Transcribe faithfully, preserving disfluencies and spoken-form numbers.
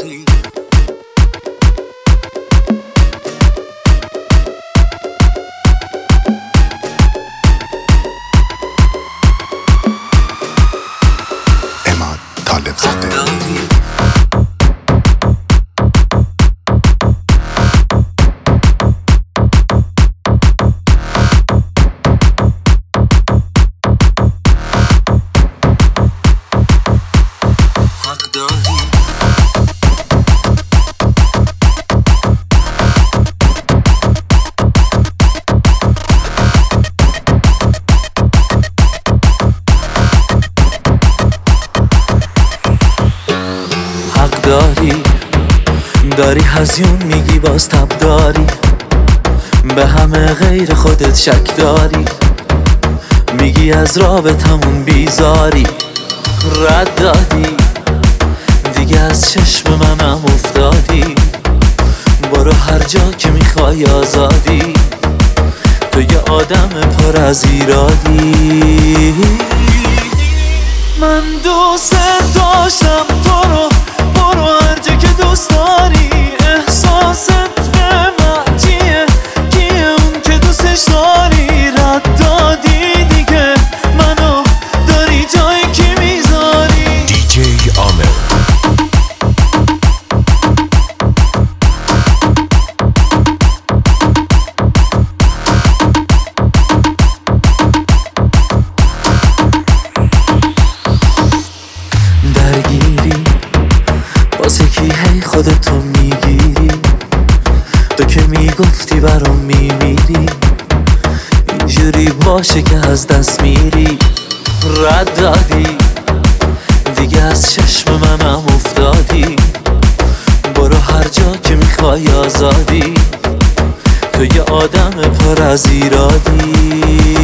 داری. اماد طالب زاده. داری داری هزیون میگی باز تب داری، به همه غیر خودت شک داری، میگی از رابطمون بیزاری. رد دادی دیگه از چشم منم افتادی، برو هر جا که میخوای آزادی، تو یه آدم پر از ایرادی. من دوست داشتم تو رو، برو هر جا که دوست داری. احساست به من چیه؟ کیه اون که دوستش داری؟ رد دادی دیگه منو، داری جایی که میذاری. دی جی عامر. درگیری واسه کی هی خودتو میگیری؟ تو که میگفتی برام میمیری، اینجوری باشه که از دست میری. رد دادی دیگه از چشم منم افتادی، برو هر جا که میخوای آزادی، تو یه آدم پر از ایرادی.